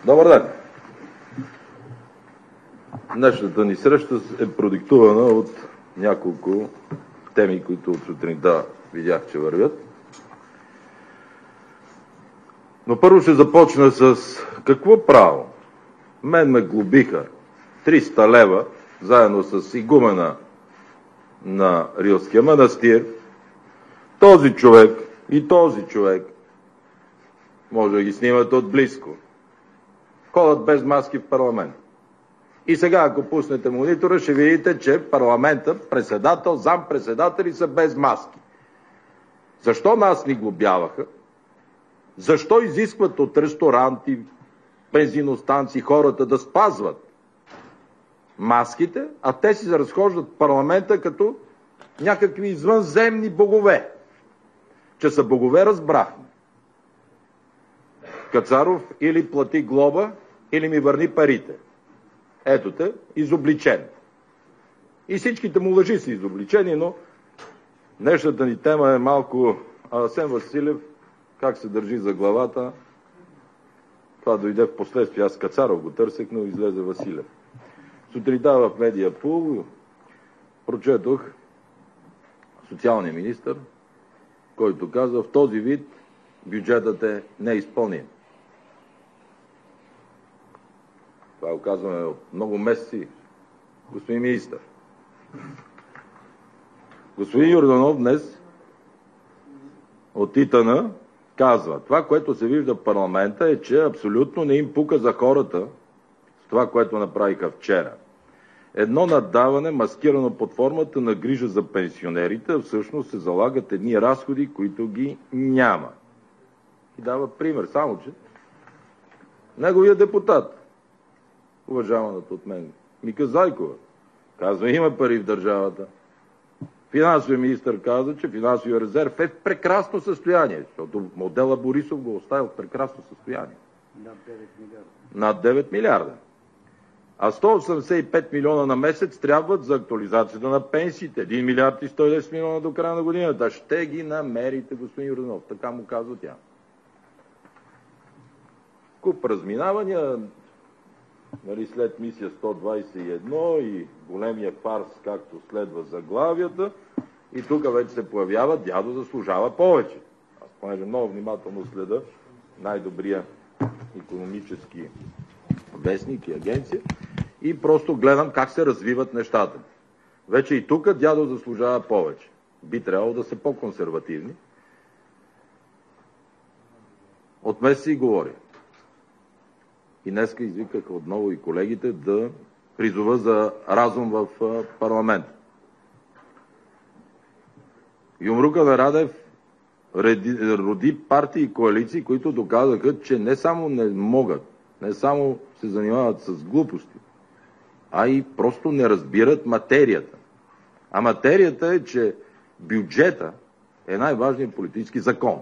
Добър ден! Днешната ни среща е продиктувана от няколко теми, които от сутринта видях, че вървят. Но първо ще започна с какво право мен ме глобиха 300 лева, заедно с игумена на Рилския манастир. Този човек и този човек, може да ги снимат отблизко, ходят без маски в парламент. И сега, ако пуснете монитора, ще видите, че парламента, председател, зампредседатели са без маски. Защо нас ни глобяваха? Защо изискват от ресторанти, бензиностанции хората да спазват маските, а те си се разхождат в парламента като някакви извънземни богове? Че са богове, разбрахме. Кацаров или плати глоба, или ми върни парите. Ето те, изобличен. И всичките му лъжи са изобличени, но днешната ни тема е малко Асен Василев, как се държи за главата. Това дойде в последствие. Аз Кацаров го търсех, но излезе Василев. Сутринта в Медиапул прочетох социалния министър, който каза, в този вид бюджетът е неизпълним. Това го казваме от много месеци, господин министър. Господин Йорданов днес от ИТН казва, това, което се вижда в парламента е, че абсолютно не им пука за хората с това, което направиха вчера. Едно наддаване, маскирано под формата на грижа за пенсионерите, всъщност се залагат едни разходи, които ги няма. И дава пример, само че неговия депутат, уважаваната от мен Мика Зайкова, казва, има пари в държавата. Финансовият министър каза, че финансовия резерв е в прекрасно състояние, защото модела Борисов го оставил в прекрасно състояние. Над 9 милиарда. А 185 милиона на месец трябват за актуализацията на пенсиите. 1 милиард и 110 милиона до края на годината. Ще ги намерите, господин Йорданов. Така му казва тя. Куп разминавания, нали, след мисия 121 и големия фарс, както следва заглавията. И тук вече се появява, дядо заслужава повече. Аз понеже много внимателно следа най-добрия икономически вестник и агенция и просто гледам как се развиват нещата. Вече и тук дядо заслужава повече. Би трябвало да са по-консервативни. От месеци говоря. И днеска извикаха отново и колегите да призова за разум в парламента. Юмрука на Радев роди партии и коалиции, които доказаха, че не само не могат, не само се занимават с глупости, а и просто не разбират материята. А материята е, че бюджета е най-важният политически закон.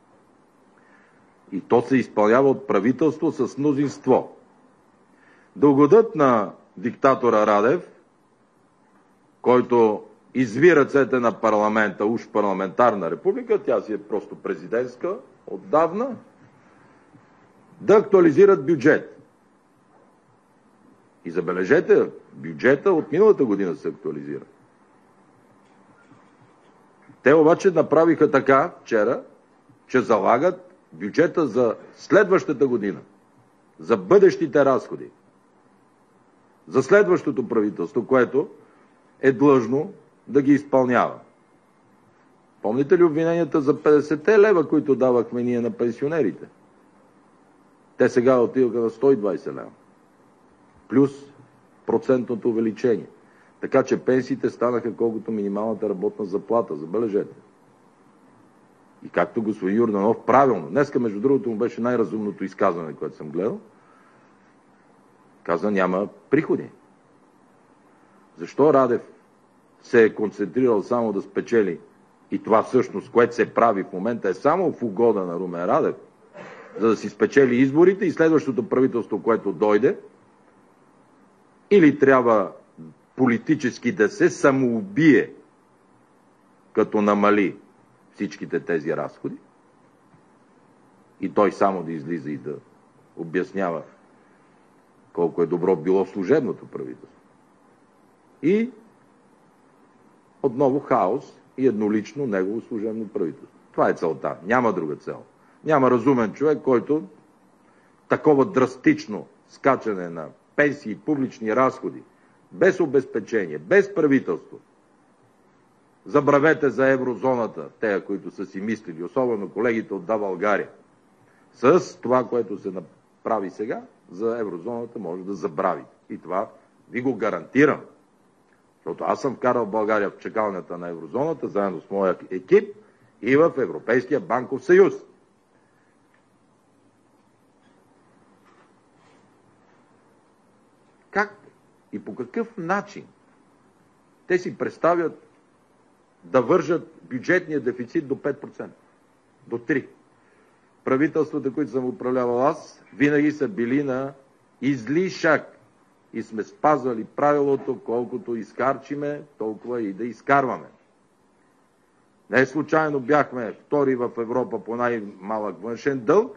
И то се изпълнява от правителство с мнозинство. Да угодят на диктатора Радев, който изви ръцете на парламента, уж парламентарна република, тя си е просто президентска отдавна, да актуализират бюджет. И забележете, бюджета от миналата година се актуализира. Те обаче направиха така вчера, че залагат бюджета за следващата година, за бъдещите разходи, за следващото правителство, което е длъжно да ги изпълнява. Помните ли обвиненията за 50 лева, които давахме ние на пенсионерите? Те сега отиваха на 120 лева. Плюс процентното увеличение. Така че пенсиите станаха колкото минималната работна заплата. Забележете. И както господин Йорданов правилно, днеска между другото му беше най-разумното изказване, което съм гледал, каза няма приходи. Защо Радев се е концентрирал само да спечели и това всъщност, което се прави в момента е само в угода на Румен Радев, за да си спечели изборите и следващото правителство, което дойде, или трябва политически да се самоубие, като намали всичките тези разходи, и той само да излиза и да обяснява колко е добро било служебното правителство. И отново хаос и еднолично негово служебно правителство. Това е целта. Няма друга цел. Няма разумен човек, който такова драстично скачане на пенсии и публични разходи, без обезпечение, без правителство. Забравете за еврозоната, те, които са си мислили, особено колегите от Да, България. С това, което се направи сега, за еврозоната може да забрави. И това ви го гарантирам. Защото аз съм вкарал България в чакалнята на еврозоната, заедно с моя екип и в Европейския банков съюз. Как и по какъв начин те си представят да вържат бюджетния дефицит до 5%, до 3%. Правителствата, които съм управлявал аз, винаги са били на излишък и сме спазвали правилото, колкото изхарчиме, толкова и да изкарваме. Не случайно бяхме втори в Европа по най-малък външен дълг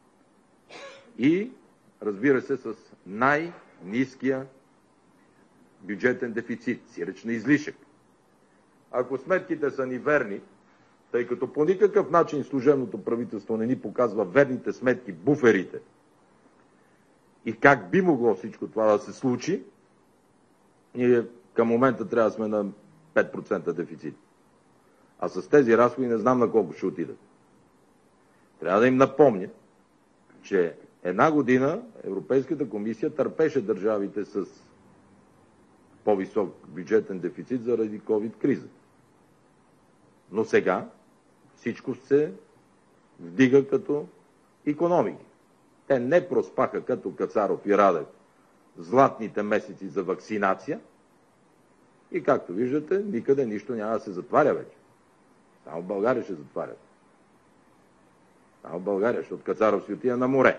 и, разбира се, с най-ниския бюджетен дефицит, сиреч на излишък. Ако сметките са ни верни, тъй като по никакъв начин служебното правителство не ни показва верните сметки, буферите и как би могло всичко това да се случи, ние към момента трябва да сме на 5% дефицит. А с тези разходи не знам на колко ще отидат. Трябва да им напомня, че една година Европейската комисия търпеше държавите с по-висок бюджетен дефицит заради COVID-криза. Но сега всичко се вдига като икономики. Те не проспаха като Кацаров и Радев златните месеци за вакцинация и, както виждате, никъде нищо няма да се затваря вече. Само в България ще затварят. Само в България, защото Кацаров си отива на море.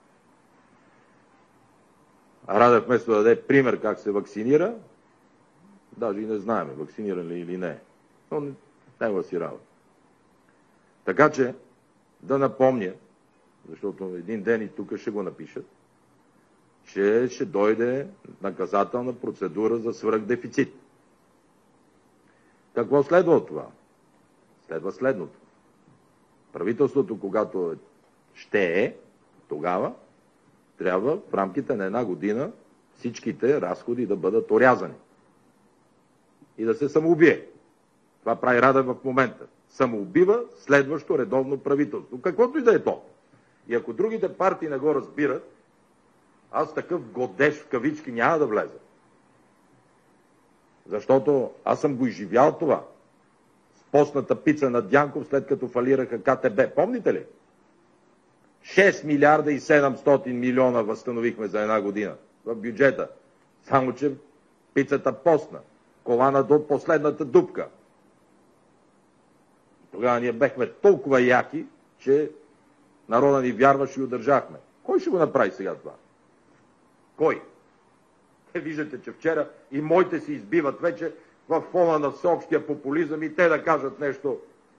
А Радев вместо да даде пример как се вакцинира, даже и не знаем вакциниран ли или не. Но не си работа. Така че да напомня, защото един ден и тук ще го напишат, че ще дойде наказателна процедура за свръхдефицит. Какво следва от това? Следва следното. Правителството, когато ще е, тогава трябва в рамките на една година всичките разходи да бъдат орязани. И да се самоубие. Това прави Радев в момента. Самоубива следващо редовно правителство. Каквото и да е то. И ако другите партии не го разбират, аз такъв годеж в кавички няма да влеза. Защото аз съм го изживял това. С постната пица на Дянков, след като фалираха КТБ. Помните ли? 6 милиарда и 700 милиона възстановихме за една година в бюджета. Само, че пицата постна. Колана до последната дупка. Тогава ние бехме толкова яки, че народа ни вярваше и удържахме. Кой ще го направи сега това? Кой? Те виждате, че вчера и моите се избиват вече в фона на всеобщия популизъм и те да кажат нещо.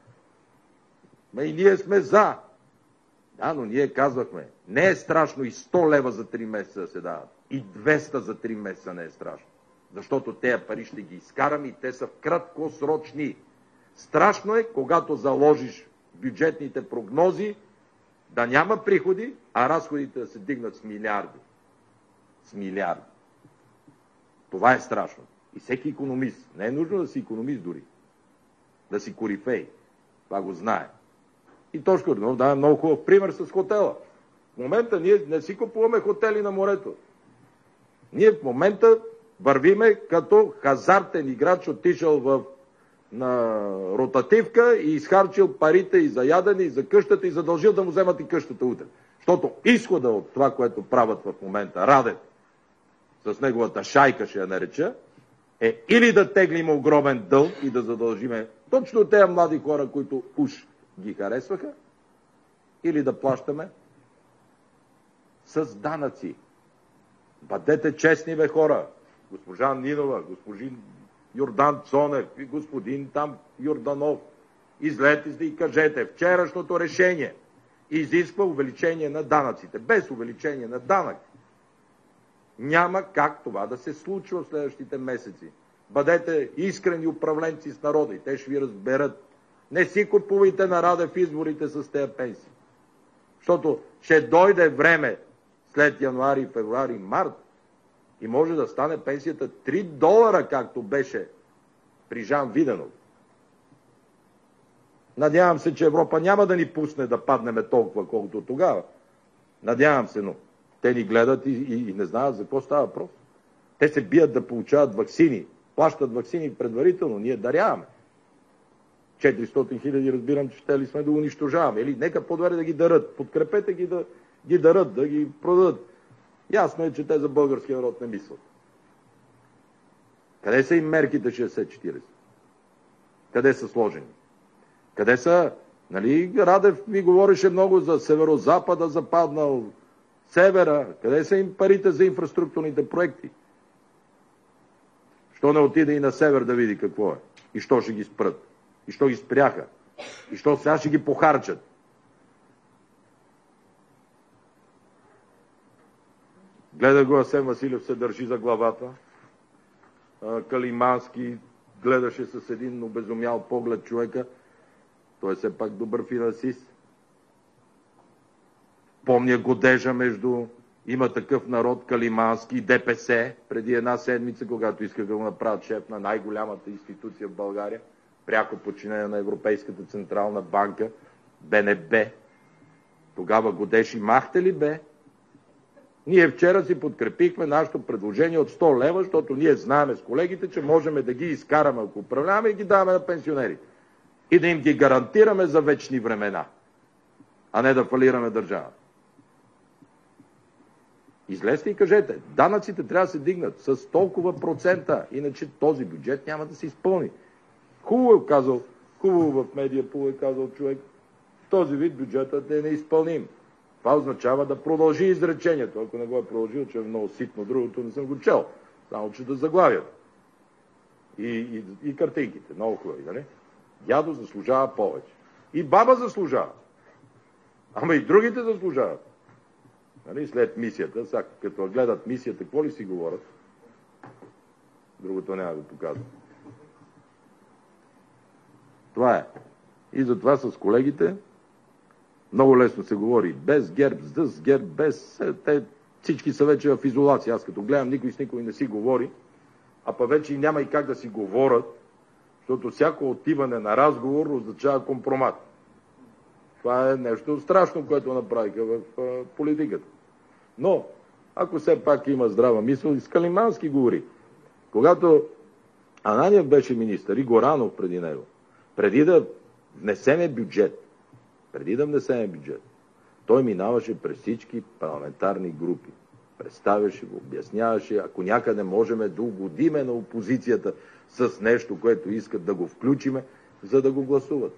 И ние сме за. Да, но ние казвахме, не е страшно и 100 лева за 3 месеца да се дават. И 200 за 3 месеца не е страшно. Защото тези пари ще ги изкарам и те са краткосрочни. Страшно е, когато заложиш бюджетните прогнози, да няма приходи, а разходите да се дигнат с милиарди. С милиарди. Това е страшно. И всеки икономист, не е нужно да си икономист дори, да си корифей, това го знае. И Тошко Йорданов дава много хубав пример с хотела. В момента ние не си купуваме хотели на морето. Ние в момента вървиме като хазартен играч, отишъл на ротативка и изхарчил парите и за ядене, и за къщата, и задължил да му вземат и къщата утре. Защото изхода от това, което правят в момента Радев, с неговата шайка ще я нареча, е или да теглим огромен дълг и да задължиме точно тези млади хора, които уж ги харесваха, или да плащаме с данъци. Бъдете честни, бе, хора. Госпожа Нинова, господин Йордан Цонев и господин там Йорданов. Излезте се и кажете, вчерашното решение изисква увеличение на данъците. Без увеличение на данък Няма как това да се случва в следващите месеци. Бъдете искрени управленци с народа и те ще ви разберат. Не си купувайте на Радев изборите с тези пенсии. Защото ще дойде време след януари, февруари, март и може да стане пенсията $3, както беше при Жан Виденов. Надявам се, че Европа няма да ни пусне да паднеме толкова, колкото тогава. Надявам се, но те ни гледат и не знаят за какво става въпрос. Те се бият да получават ваксини, плащат ваксини предварително, ние даряваме. 400 хиляди, разбирам, че ще ли сме да унищожаваме. Или нека по-добре да ги дарат. Подкрепете ги да ги дарат, да ги продадат. Ясно е, че те за българския народ не мислят. Къде са им мерките 60-40? Къде са сложени? Къде са? Нали, Радев ми говореше много за северо-запада, западнал, севера. Къде са им парите за инфраструктурните проекти? Що не отиде и на север да види какво е? И що ще ги спрат? И що ги спряха? И що сега ще ги похарчат? Гледа го Асен Василев се държи за главата. Калимански гледаше с един обезумял поглед човека. Той е все пак добър финансист. Помня годежа между Има такъв народ, Калимански, ДПС, преди една седмица, когато искаха да го направят шеф на най-голямата институция в България, пряко подчинение на Европейската централна банка, БНБ. Тогава годеш и махте ли бе? Ние вчера си подкрепихме нашето предложение от 100 лева, защото ние знаем с колегите, че можем да ги изкараме, ако управляваме, и ги даваме на пенсионерите. И да им ги гарантираме за вечни времена, а не да фалираме държавата. Излезте и кажете, данъците трябва да се дигнат с толкова процента, иначе този бюджет няма да се изпълни. Хубаво е казал, хубаво в медия е казал човек, този вид бюджетът е неизпълним. Това означава да продължи изречението. Ако не го е продължил, че е много ситно, другото не съм го чел. Само, че да заглавят. И картинките, много хубави, нали? Дядо заслужава повече. И баба заслужава. Ама и другите заслужават. Нали? След мисията, сега, като гледат мисията, какво ли си говорят? Другото няма да показвам. Това е. И затова с колегите много лесно се говори. Без ГЕРБ, с ГЕРБ, без... Те всички са вече в изолация. Аз като гледам, никой с никой не си говори, а па вече и няма и как да си говорят, защото всяко отиване на разговор означава компромат. Това е нещо страшно, което направиха в политиката. Но, ако все пак има здрава мисъл, и с Калимански говори. Когато Ананиев беше министър и Горанов преди него, преди да внесеме бюджет, той минаваше през всички парламентарни групи. Представяше го, обясняваше, ако някъде можем да угодиме на опозицията с нещо, което искат да го включиме, за да го гласуват.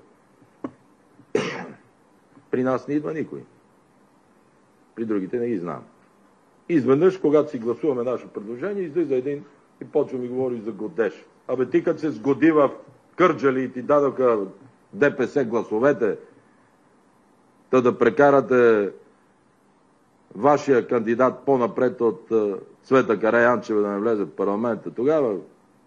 При нас не идва никой. При другите не ги знам. Изведнъж, когато си гласуваме наше предложение, излиза един и почва ми говори за годеж. Абе ти като се сгоди в Кърджали и ти дадоха ДПС гласовете, да прекарате вашия кандидат по-напред от Цвета Караянчева да не влезе в парламента, тогава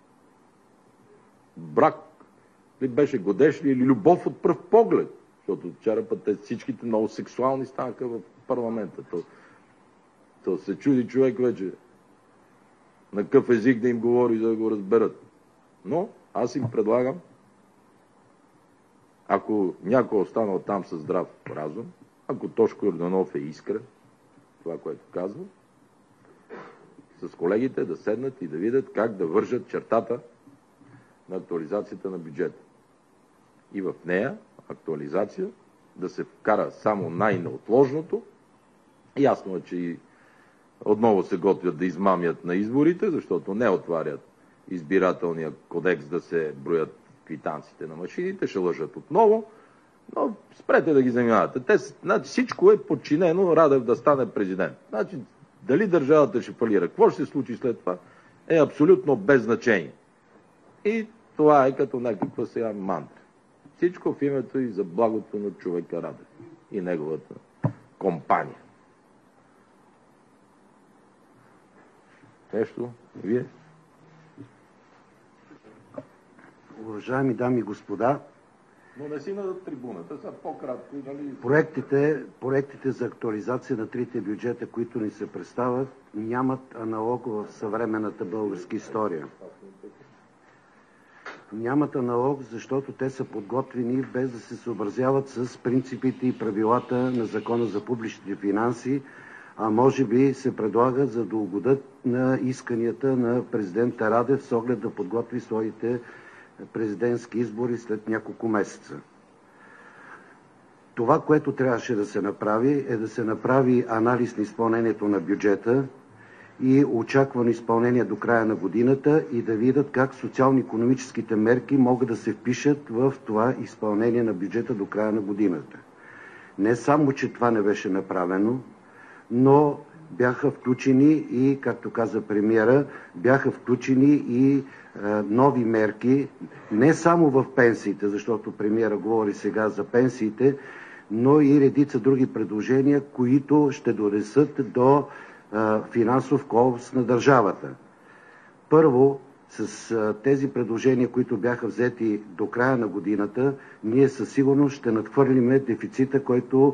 брак ли беше, годеш ли, или любов от пръв поглед? Защото вчера път всичките много сексуални станаха в парламента. То се чуди човек вече на какъв език да им говори, за да го разберат. Но аз им предлагам, ако някой е останал там със здрав разум, ако Тошко Йорданов е искрен, това, което казва, с колегите да седнат и да видят как да вържат чертата на актуализацията на бюджета. И в нея, актуализация, да се вкара само най-неотложното. Ясно е, че и отново се готвят да измамят на изборите, защото не отварят избирателния кодекс да се броят квитанциите на машините, ще лъжат отново, но спрете да ги занимавате. Значи, всичко е подчинено Радев да стане президент. Значи, дали държавата ще фалира, какво ще се случи след това, е абсолютно без значение. И това е като някаква сега мантра. Всичко в името и за благото на човека Радев и неговата компания. Нещо? Вие? Уважаеми дами и господа, Но не си на трибуната, са по-кратко. Нали? проектите за актуализация на трите бюджета, които ни се представят, нямат аналог в съвременната българска история. Нямат аналог, защото те са подготвени без да се съобразяват с принципите и правилата на Закона за публичните финанси, а може би се предлагат за да угодят на исканията на президента Радев с оглед да подготви своите президентски избори след няколко месеца. Това, което трябваше да се направи, е да се направи анализ на изпълнението на бюджета и очаквано изпълнение до края на годината и да видят как социално-икономическите мерки могат да се впишат в това изпълнение на бюджета до края на годината. Не само, че това не беше направено, но бяха включени и, както каза премиера, бяха включени и нови мерки, не само в пенсиите, защото премиера говори сега за пенсиите, но и редица други предложения, които ще донесат до финансов колапс на държавата. Първо, с тези предложения, които бяха взети до края на годината, ние със сигурност ще надхвърлиме дефицита, който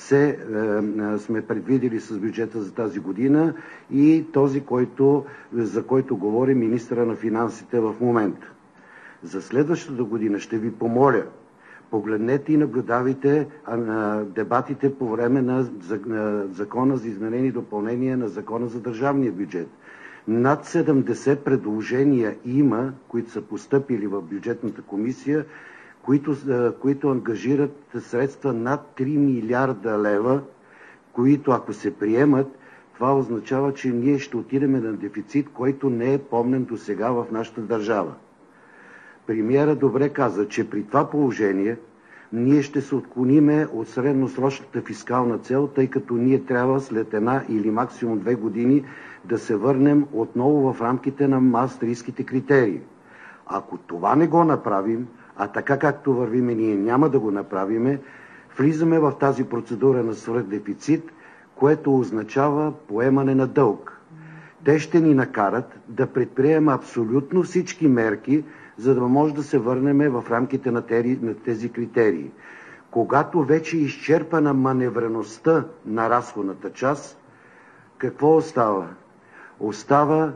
сме предвидили с бюджета за тази година и този, за който говори министъра на финансите в момента. За следващата година ще ви помоля, погледнете и наблюдавайте дебатите по време на Закона за изменение и допълнение на Закона за държавния бюджет. Над 70 предложения има, които са постъпили в бюджетната комисия, които ангажират средства над 3 милиарда лева, които ако се приемат, това означава, че ние ще отидем на дефицит, който не е помнен досега в нашата държава. Премиера добре каза, че при това положение ние ще се отклониме от средносрочната фискална цел, тъй като ние трябва след 1 или максимум 2 години да се върнем отново в рамките на Маастрихтските критерии. Ако това не го направим, а така както вървиме ние няма да го направиме, влизаме в тази процедура на свръхдефицит, което означава поемане на дълг. Те ще ни накарат да предприемем абсолютно всички мерки, за да може да се върнем в рамките на тези критерии. Когато вече е изчерпана маневреността на разходната част, какво остава? Остава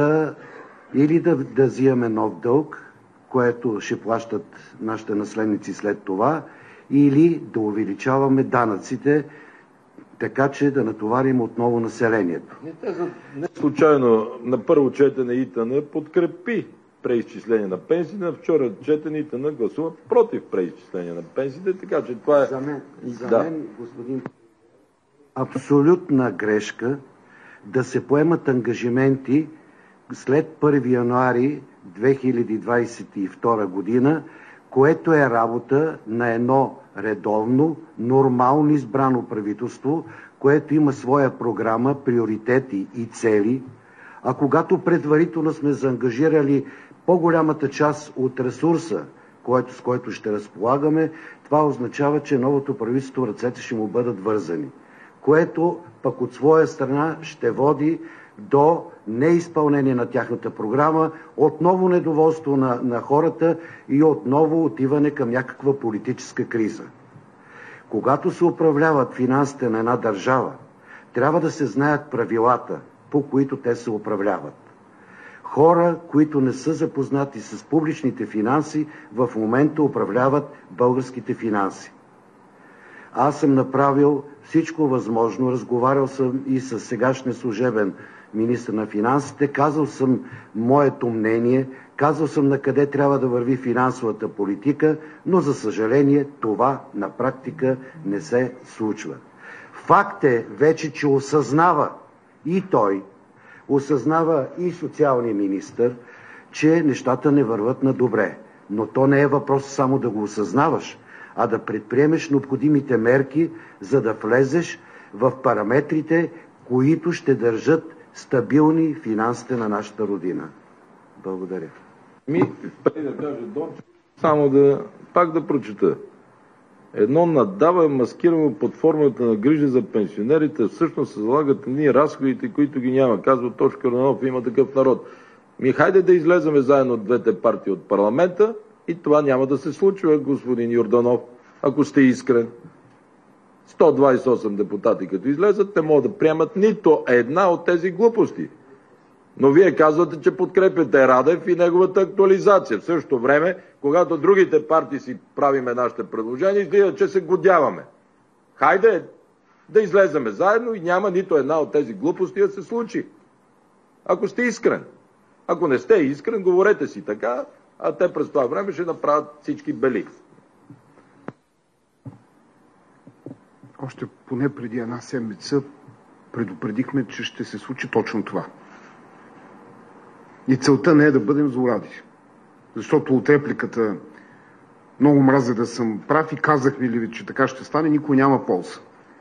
или да взимаме нов дълг, което ще плащат нашите наследници след това, или да увеличаваме данъците, така че да натоварим отново населението. Не случайно на първо четене ИТН подкрепи преизчисление на пенсиите, на вчера четене ИТН гласува против преизчисление на пенсиите, така че това е... За мен, господин, абсолютна грешка да се поемат ангажименти след 1 януари 2022 година, което е работа на едно редовно, нормално избрано правителство, което има своя програма, приоритети и цели, а когато предварително сме заангажирали по-голямата част от ресурса, с който ще разполагаме, това означава, че новото правителство ръцете ще му бъдат вързани, което пък от своя страна ще води до неизпълнение на тяхната програма, отново недоволство на хората и отново отиване към някаква политическа криза. Когато се управляват финансите на една държава, трябва да се знаят правилата, по които те се управляват. Хора, които не са запознати с публичните финанси, в момента управляват българските финанси. Аз съм направил всичко възможно, разговарял съм и с сегашния служебен министър на финансите, казал съм моето мнение, казал съм на къде трябва да върви финансовата политика, но за съжаление това на практика не се случва. Факт е вече, че осъзнава и той, осъзнава и социалния министър, че нещата не върват на добре. Но то не е въпрос само да го осъзнаваш, а да предприемеш необходимите мерки, за да влезеш в параметрите, които ще държат стабилни финансите на нашата родина. Благодаря. Преди да кажа Дончев, само пак да прочета. едно надава маскирано под формата на грижа за пенсионерите, всъщност се залагат ние разходите, които ги няма. Казва Тошко Йорданов, има такъв народ. Хайде да излеземе заедно от двете партии от парламента и това няма да се случва, господин Йорданов, ако сте искрен. 128 депутати като излезат, не могат да приемат нито една от тези глупости. Но вие казвате, че подкрепяте Радев и неговата актуализация. В същото време, когато другите партии си правиме нашите предложения, изглежда, че се годяваме. Хайде да излеземе заедно и няма нито една от тези глупости да се случи. Ако сте искрен. Ако не сте искрен, говорете си така, а те през това време ще направят всички бели. Още поне преди една седмица предупредихме, че ще се случи точно това. И целта не е да бъдем злоради. Защото от репликата много мразя да съм прав и казахме ли ви, че така ще стане, никой няма полза.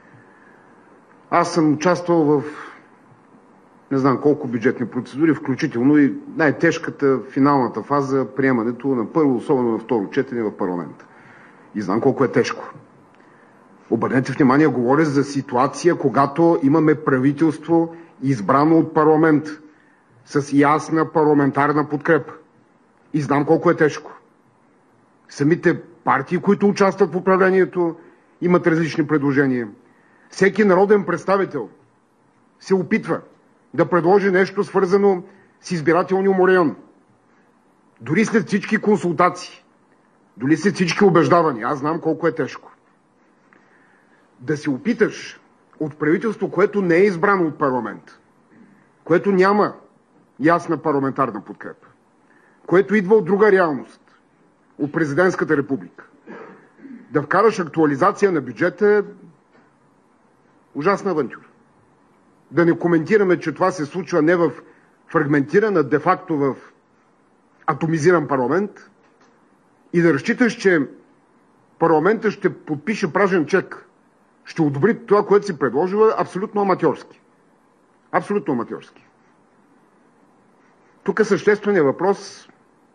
Аз съм участвал в не знам колко бюджетни процедури, включително и най-тежката финалната фаза, приемането на първо, особено на второ четене в парламента. И знам колко е тежко. Обърнете внимание, говоря за ситуация, когато имаме правителство, избрано от парламент, с ясна парламентарна подкрепа. И знам колко е тежко. Самите партии, които участват в управлението, имат различни предложения. Всеки народен представител се опитва да предложи нещо свързано с избирателния му район. Дори след всички консултации, дори след всички убеждавания, аз знам колко е тежко. Да се опиташ от правителство, което не е избрано от парламент, което няма ясна парламентарна подкрепа, което идва от друга реалност, от президентската република, да вкараш актуализация на бюджета е ужасна авантюра. Да не коментираме, че това се случва не в фрагментиран, а де-факто в атомизиран парламент и да разчиташ, че парламентът ще подпише празен чек, ще одобри това, което си предложила, абсолютно аматьорски. Абсолютно аматьорски. Тук е същественият въпрос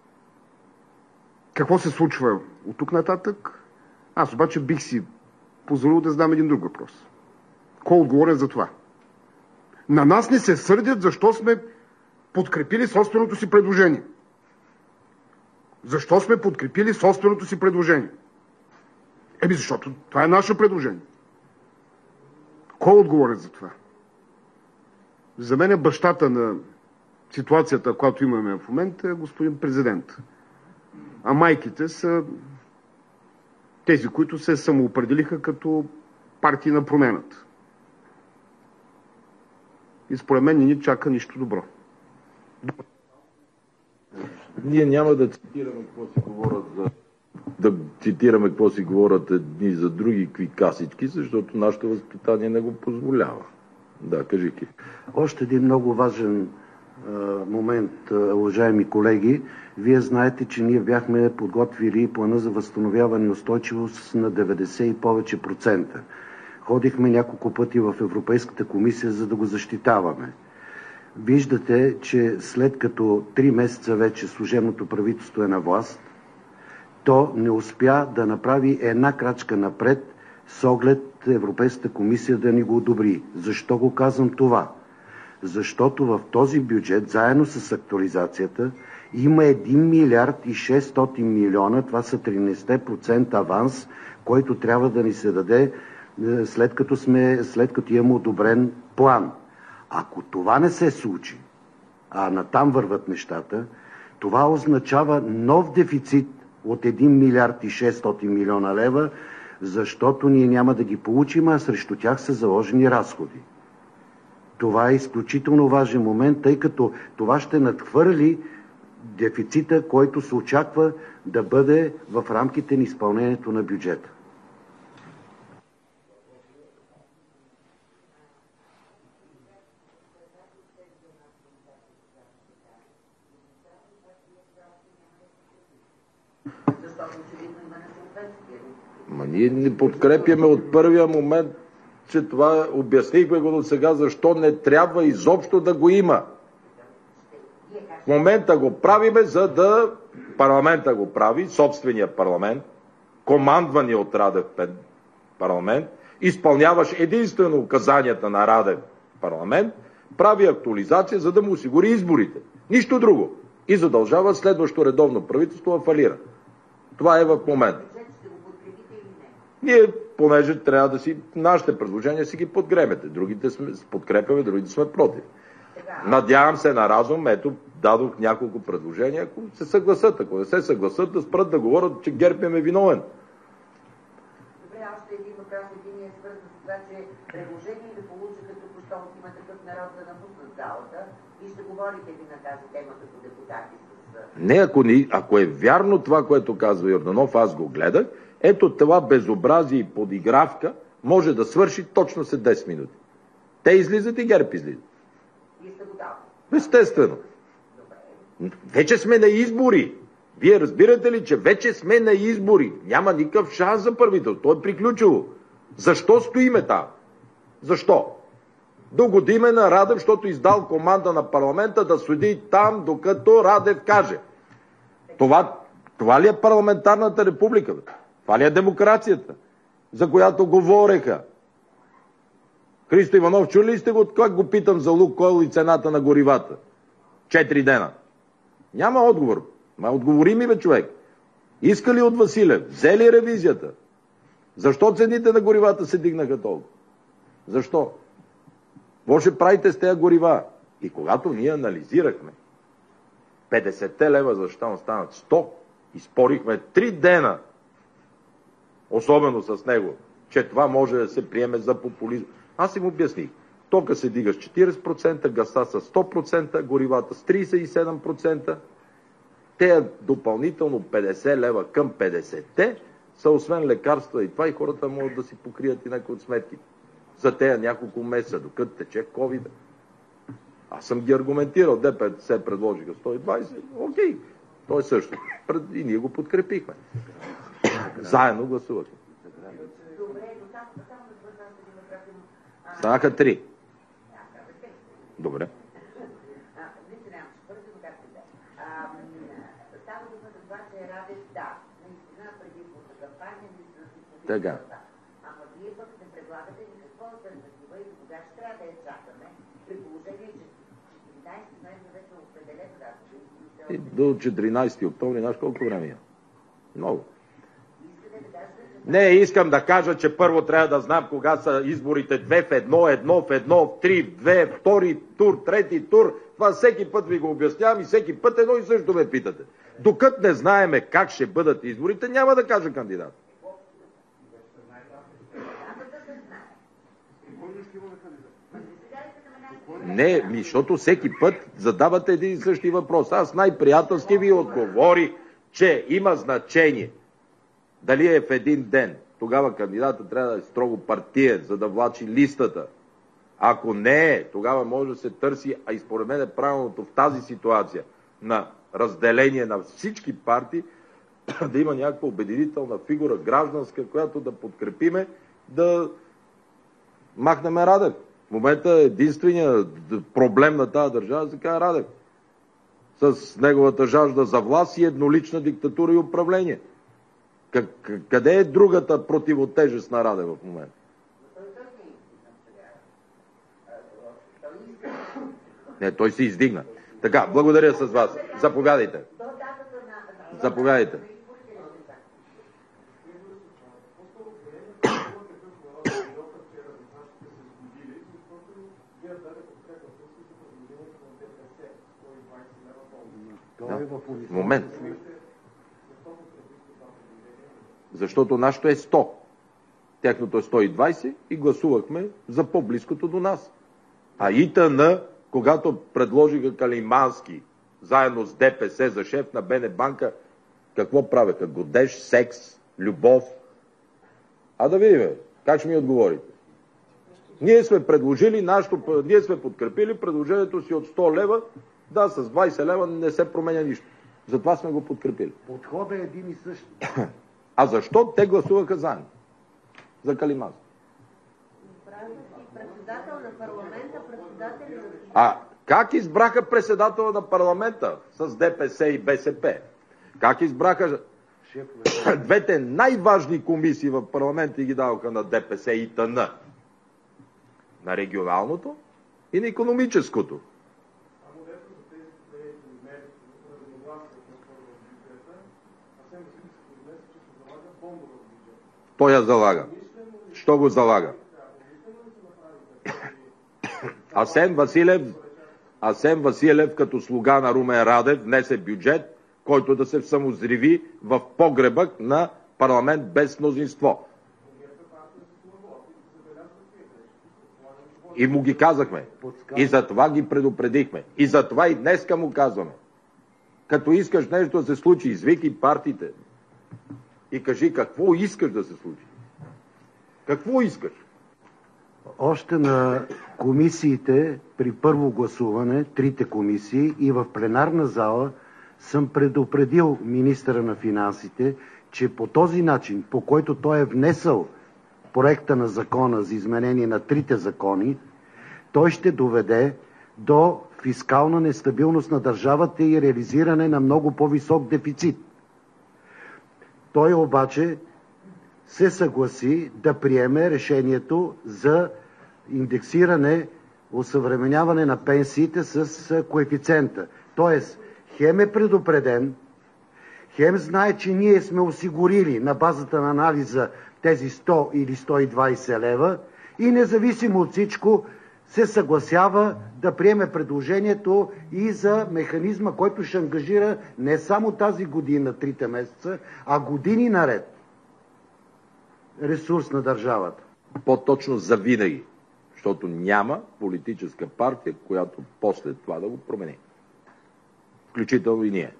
какво се случва от тук нататък. Аз обаче бих си позволил да задам един друг въпрос. Кой е отговорен за това? На нас не се сърдят, защо сме подкрепили собственото си предложение. Защо сме подкрепили собственото си предложение? Защото това е наше предложение. Кой е отговорен за това? За мен е бащата на ситуацията, която имаме в момента, е господин президент. А майките са тези, които се самоопределиха като партии на промената. И според мен не ни чака нищо добро. Ние няма да цитираме какво си говорят какво си говорят едни за други какви касички, защото нашето възпитание не го позволява. Да, кажи ти. Още един много важен момент, уважаеми колеги. Вие знаете, че ние бяхме подготвили плана за възстановяване и устойчивост на 90 и повече процента. Ходихме няколко пъти в Европейската комисия, за да го защитаваме. Виждате, че след като 3 месеца вече служебното правителство е на власт, то не успя да направи една крачка напред с оглед Европейската комисия да ни го одобри. Защо го казвам това? Защото в този бюджет, заедно с актуализацията, има 1 милиард и 600 милиона, това са 13% аванс, който трябва да ни се даде след като имаме одобрен план. Ако това не се случи, а натам върват нещата, това означава нов дефицит от 1 милиард и 600 милиона лева, защото ние няма да ги получим, а срещу тях са заложени разходи. Това е изключително важен момент, тъй като това ще надхвърли дефицита, който се очаква да бъде в рамките на изпълнението на бюджета. Ние не подкрепяме от първия момент, че това обяснихме го до сега, защо не трябва изобщо да го има. В момента го правиме, за да парламента го прави, собствения парламент, командвани от Радев парламент, изпълняваш единствено указанията на Радев парламент, прави актуализация, за да му осигури изборите. Нищо друго. И задължава следващо редовно правителство да фалира. Това е в момента. Ние, понеже трябва да си, нашите предложения си ги подкрепяте. Другите сме подкрепяме, другите сме против. Надявам се на разум, ето, дадох няколко предложения, ако се съгласат. Ако не се съгласат, да спрат да говорят, че ГЕРБ им е виновен. Добре, още един въпрос, един е свързан с това, че предложение да получиха току-що от Има такъв народ да напуснат залата и ще говорите ли на тази тема като депутати с... Не, ако е вярно това, което казва Йорданов, аз го гледах, ето това безобразие и подигравка може да свърши точно след 10 минути. Те излизат и ГЕРБ излизат. Вие сте готови? Естествено. Вече сме на избори. Вие разбирате ли, че вече сме на избори? Няма никакъв шанс за правителство. То е приключило. Защо стоиме там? Защо? Догодиме на Радев, защото издал команда на парламента да седи там, докато Радев каже. Това ли е парламентарната република? Това ли е демокрацията, за която говореха? Христо Иванов, чули ли сте го, как го питам за Лукойл и цената на горивата? 4 дена. Няма отговор. Отговори ми, бе, човек. Иска ли от Василев? Взе ли ревизията? Защо цените на горивата се дигнаха толкова? Защо? Какво ще правите с тези горива? И когато ние анализирахме 50 лева, защо станат 100, и спорихме 3 дена, особено с него, че това може да се приеме за популизъм. Аз им обясних. Тока се дига с 40%, газа с 100%, горивата с 37%. Те допълнително 50 лева към 50-те са освен лекарства и това, и хората могат да си покрият и някои от сметките. За тези няколко месеца, докато тече ковид. Аз съм ги аргументирал. ДПС предложиха 120. Окей, то е също. И ние го подкрепихме. Заедно гласувахме. Станаха 3. Добре. Става дума за това, че Радев, да, наистина предизборна кампания, наистина си покрива. Така. Ама вие пък не предлагате никаква алтернатива и до кога ще трябва да я чакаме, при положение, че 14 ноември вече е определен дата. До 14 октомври, знаеш колко време е? Много. Не, искам да кажа, че първо трябва да знам кога са изборите 2 в 1, 1 в 1, 3 в 2, втори тур, трети тур. Това всеки път ви го обяснявам и всеки път едно и също ме питате. Докато не знаеме как ще бъдат изборите, няма да кажа кандидат. Не, защото всеки път задавате един и същи въпрос. Аз най-приятелски ви отговорих, че има значение дали е в един ден. Тогава кандидата трябва да е строго партиен, за да влачи листата. Ако не е, тогава може да се търси, а и според мен е правилното в тази ситуация на разделение на всички партии, да има някаква обединителна фигура, гражданска, която да подкрепиме, да махнем Радев. В момента единственият проблем на тази държава се казва Радев. С неговата жажда за власт и еднолична диктатура и управление. Къде е другата противотежест на Радев в момента? Не, той се издигна. Така, благодаря с вас. Заповядайте. Заповядайте. Момент. Защото нашето е 100. Тяхното е 120 и гласувахме за по-близкото до нас. А ИТН, когато предложиха Калимански заедно с ДПС за шеф на БН банка, какво правеха? Годеж, секс, любов? А да видим, как ще ми отговорите? Ние сме предложили ние сме подкрепили предложението си от 100 лева, да, с 20 лева не се променя нищо. Затова сме го подкрепили. Подходът е един и същ. А защо те гласуваха заедно? За Калимански. Председател на парламента, председател... А как избраха председател на парламента с ДПС и БСП? Как избраха двете най-важни комисии в парламента ги даваха на ДПС и ТН. На регионалното и на икономическото. Той я залага. Що го залага? Асен Василев като слуга на Румен Радев внесе бюджет, който да се самозриви в погребък на парламент без мнозинство. И му ги казахме. И за това ги предупредихме. И за това и днеска му казваме. Като искаш нещо да се случи, извикай партиите. И кажи какво искаш да се случи. Какво искаш? Още на комисиите при първо гласуване, трите комисии и в пленарна зала съм предупредил министъра на финансите, че по този начин, по който той е внесъл проекта на закона за изменение на трите закони, той ще доведе до фискална нестабилност на държавата и реализиране на много по-висок дефицит. Той обаче се съгласи да приеме решението за индексиране, осъвременяване на пенсиите с коефициента. Тоест, хем е предупреден, хем знае, че ние сме осигурили на базата на анализа тези 100 или 120 лева и независимо от всичко се съгласява да приеме предложението и за механизма, който ще ангажира не само тази година, 3 месеца, а години наред ресурс на държавата. По-точно за винаги, защото няма политическа партия, която после това да го промени. Включително и ние.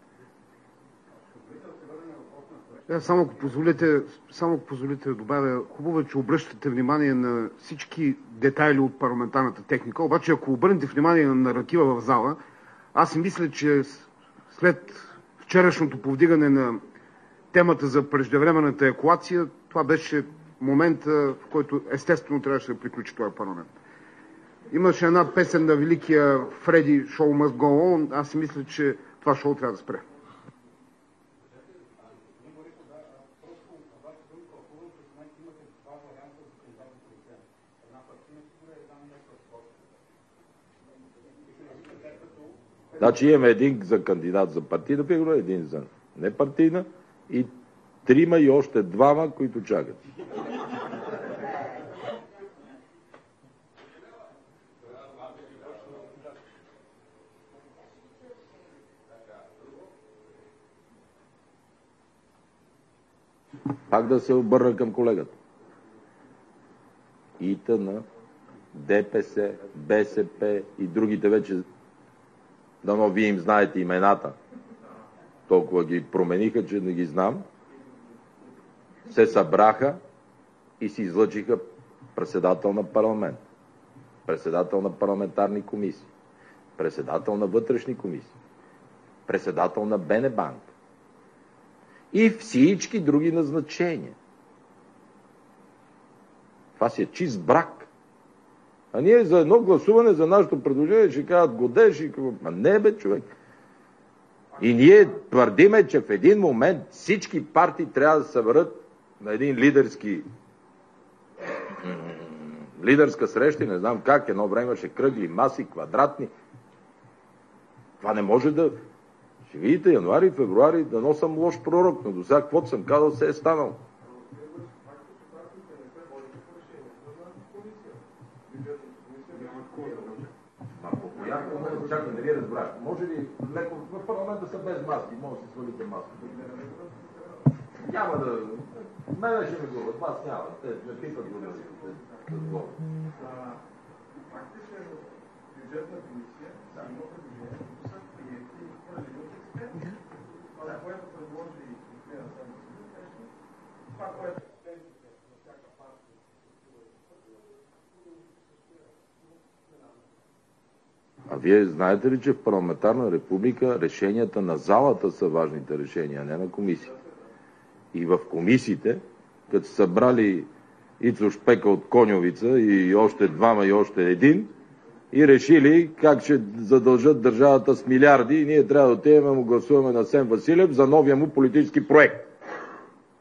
Само ако позволите да добавя, хубаво е, че обръщате внимание на всички детайли от парламентарната техника, обаче ако обърнете внимание на наратива в зала, аз си мисля, че след вчерашното повдигане на темата за преждевременната евакуация, това беше момента, в който естествено трябваше да приключи този парламент. Имаше една песен на великия Фреди "Show must go on", аз си мисля, че това шоу трябва да спре. Значи имаме един за кандидат за партийна фигура, един за непартийна и 3 и още 2, които чакат. Пак да се обърна към колегата. ИТН, ДПС, БСП и другите вече, дано вие им знаете имената, толкова ги промениха, че не ги знам, се събраха и си излъчиха председател на парламент, председател на парламентарни комисии, председател на вътрешни комисии, председател на БНБанк и всички други назначения. Това си е чист брак. А ние за едно гласуване за нашето предложение ще кажат годеш и какво. А не бе, човек. И ние твърдиме, че в един момент всички партии трябва да се съберат на един лидерска среща, не знам как, едно време ще кръгли маси, квадратни. Това не може да... Ще видите, януари, февруари, дано съм лош пророк, но до сега каквото съм казал, се е станало. Чакай, да ви разбрах. Може ли леко в парламента са без маски, може да си свалите маски. Няма да... Мене ще ме глават, вас няма. Те ме пипат го да глават. Факт е, че в бюджетна комисия има предложения, които са приети и поради от експерти. Това, което предложи и господин Асен Василев, това, което експертите на всяка партия А вие знаете ли, че в парламентарна република решенията на залата са важните решения, а не на комисии? И в комисиите, като са събрали Ицо Шпека от Коньовица и още 2 и още 1, и решили как ще задължат държавата с милиарди и ние трябва да отидем да му гласуваме на Асен Василев за новия му политически проект.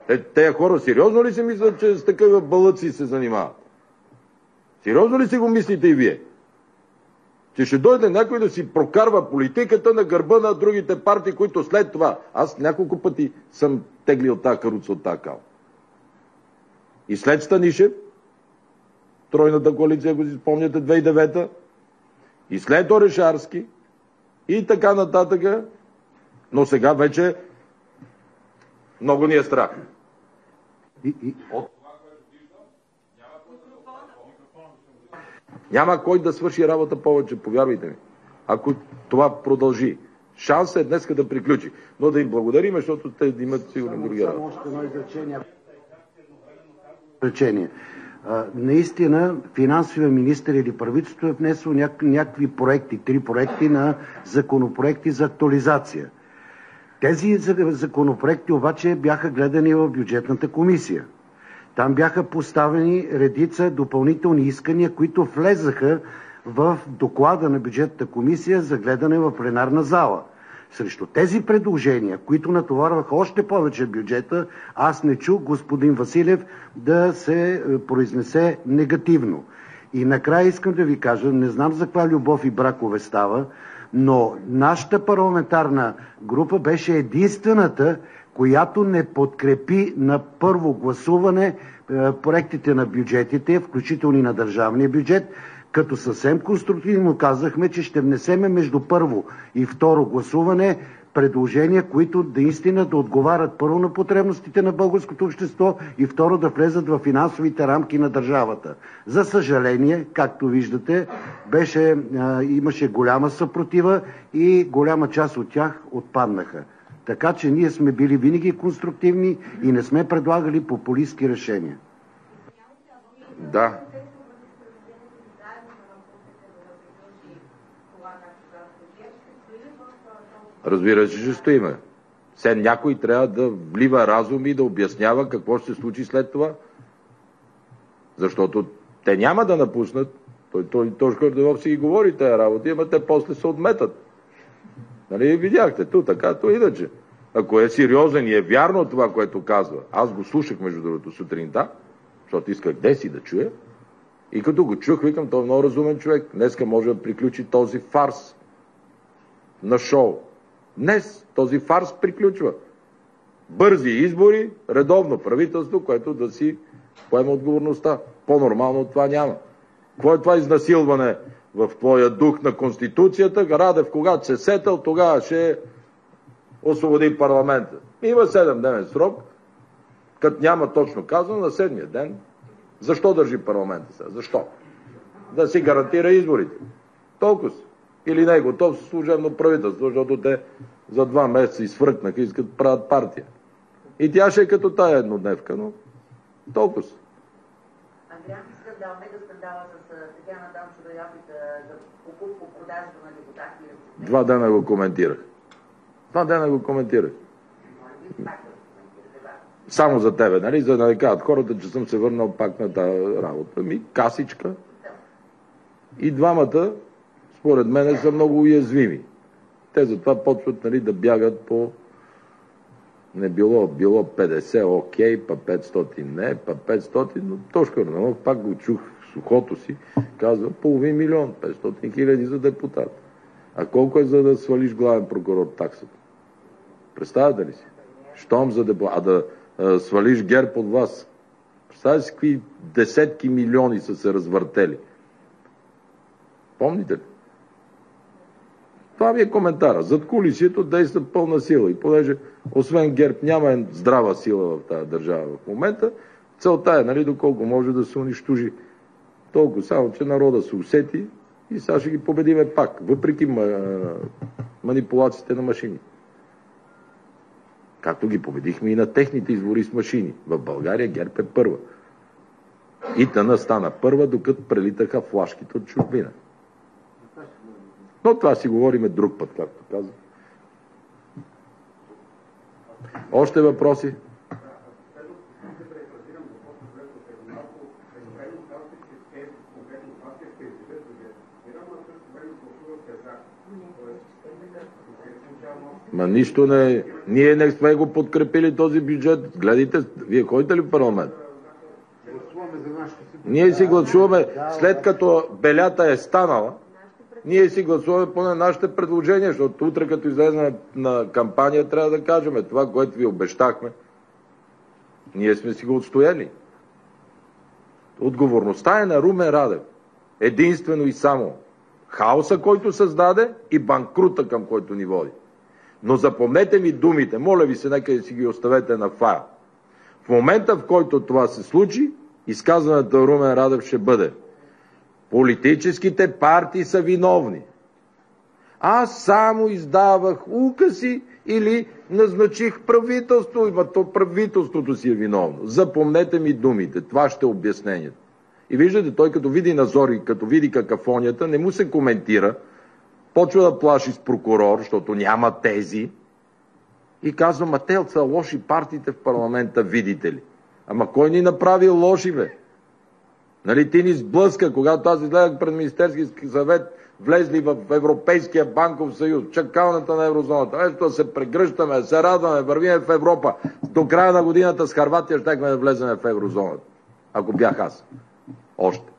Тея хора сериозно ли си мислят, че с такива балъци се занимават? Сериозно ли си го мислите и вие? Че ще дойде някой да си прокарва политиката на гърба на другите партии, които след това... Аз няколко пъти съм теглил тази каруца от тази кал. И след Станишев, тройната коалиция, ако си спомняте, 2009-та, и след Орешарски, и така нататък, но сега вече много ни е страх. От това, което виждам, няма кой да свърши работа повече, повярвайте ми. Ако това продължи. Шансът е днеска да приключи. Но да им благодарим, защото те имат сигурно други работи. Само още едно изречение. Наистина финансовия министър или правителството е внесло някакви проекти, 3 проекти на законопроекти за актуализация. Тези законопроекти обаче бяха гледани в бюджетната комисия. Там бяха поставени редица допълнителни искания, които влезаха в доклада на бюджетната комисия за гледане в пленарна зала. Срещу тези предложения, които натоварваха още повече бюджета, аз не чух господин Василев да се произнесе негативно. И накрая искам да ви кажа, не знам за каква любов и бракове става, но нашата парламентарна група беше единствената, която не подкрепи на първо гласуване проектите на бюджетите, включително и на държавния бюджет, като съвсем конструктивно казахме, че ще внесеме между първо и второ гласуване предложения, които наистина да отговарят първо на потребностите на българското общество и второ да влезат в финансовите рамки на държавата. За съжаление, както виждате, имаше голяма съпротива и голяма част от тях отпаднаха. Така че ние сме били винаги конструктивни и не сме предлагали популистки решения. Да. Разбира се, че стоиме. Все някой трябва да влива разум и да обяснява какво ще се случи след това. Защото те няма да напуснат. Той Тошко Йорданов си ги говори тези работи, ама те после се отметат. Нали видяхте? То иначе. Ако е сериозен и е вярно това, което казва, аз го слушах между другото сутринта, защото исках Деси да чуя, и като го чух, викам, той е много разумен човек. Днеска може да приключи този фарс на шоу. Днес този фарс приключва. Бързи избори, редовно правителство, което да си поема отговорността. По-нормално от това няма. Какво е това изнасилване в твоя дух на Конституцията? Радев, когато се сетъл, тогава ще освободи парламента. Има 7-дневен срок, като няма точно казано, на 7-я ден. Защо държи парламента сега? Защо? Да си гарантира изборите. Толкова. Или не е готов служебно правителство, защото те за 2 месеца изфръкнаха и искат да правят партия. И тя ще е като тая еднодневка, но толкова. Андриански скандал, мега скандала с Татяна Дончева и опита за покупко-продажба на депутати. 2 дена го коментирах. 2 дена го коментирах. Само за тебе, нали? За да не кажат хората, че съм се върнал пак на тази работа. Касичка. И двамата, според мен, са много уязвими. Те затова почват, нали, да бягат по... Не било 50, окей, па 500 не, па 500, но Тошко Йорданов, пак го чух с ухото си, казва 500 милион, 500 хиляди за депутат. А колко е за да свалиш главен прокурор таксата? Представяте ли си? Щом за депутат, а да свалиш ГЕРБ от вас. Представяте си какви десетки милиони са се развъртели. Помните ли? Това ми е коментара. Зад кулисието действа пълна сила. И понеже освен ГЕРБ няма здрава сила в тази държава в момента, целта е, нали, доколко може да се унищожи. Толкова само, че народа се усети и сега ще ги победиме пак, въпреки манипулациите на машини. Както ги победихме и на техните избори с машини. В България ГЕРБ е първа. ИТН стана първа, докато прелитаха флашките от чужбина. Но това си говориме друг път, както казах. Още въпроси? Ма нищо не... Ние не сме го подкрепили този бюджет. Гледайте, вие ходите ли в парламент? Ние си гласуваме, след като белята е станала, ние си гласуваме поне нашите предложения, защото утре, като излезе на кампания, трябва да кажем това, което ви обещахме. Ние сме си го отстояли. Отговорността е на Румен Радев. Единствено и само. Хаоса, който създаде, и банкрута, към който ни води. Но запомнете ми думите, моля ви се, нека си ги оставете на файл. В момента, в който това се случи, изказването на Румен Радев ще бъде: политическите партии са виновни. Аз само издавах укази или назначих правителство, и то правителството си е виновно. Запомнете ми думите, това ще е обяснението. И виждате, той като види Назори, като види какафонията, не му се коментира, почва да плаши с прокурор, защото няма тези, и казва: ма те са лоши партиите в парламента, видите ли. Ама кой ни направи лоши, бе? Нали, ти ни сблъска, когато аз изгледах пред Министерски съвет, влезли в Европейския банков съюз, чакалната на еврозоната. Ето да се прегръщаме, се радваме, вървиме в Европа. До края на годината с Хърватия щехме да влезем в еврозоната. Ако бях аз. Още.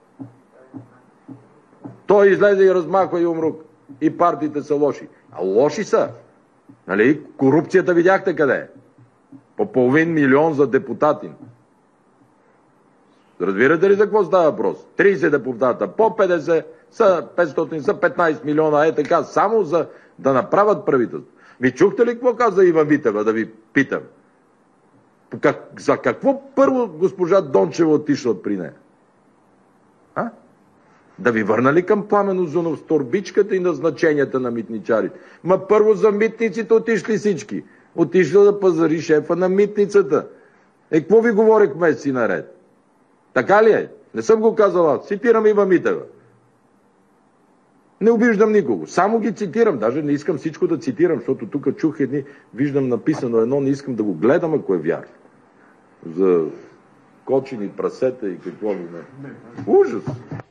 Той излезе и размахва юмрук. И партиите са лоши. А лоши са. Нали? Корупцията видяхте къде е. По половин милион за депутати. Разбирате ли за какво става въпрос? 30 депутата по 50 са 500, са 15 милиона, е така, само за да направят правителство. Ви чухте ли какво каза Ива Митева, да ви питам? За какво първо госпожа Дончева отишла при нея? А? Да ви върна ли към Пламен Узунов с торбичката и назначенията на митничарите? Ма първо за митниците отишли всички. Отишла да пазари шефа на митницата. Какво ви говорих месеци наред? Така ли е? Не съм го казала. Цитирам Ива Митева. Не обиждам никого. Само ги цитирам. Даже не искам всичко да цитирам, защото тук чух едни, виждам написано едно, не искам да го гледам, ако е вярно. За кочени прасета и какво ли не. Ужас!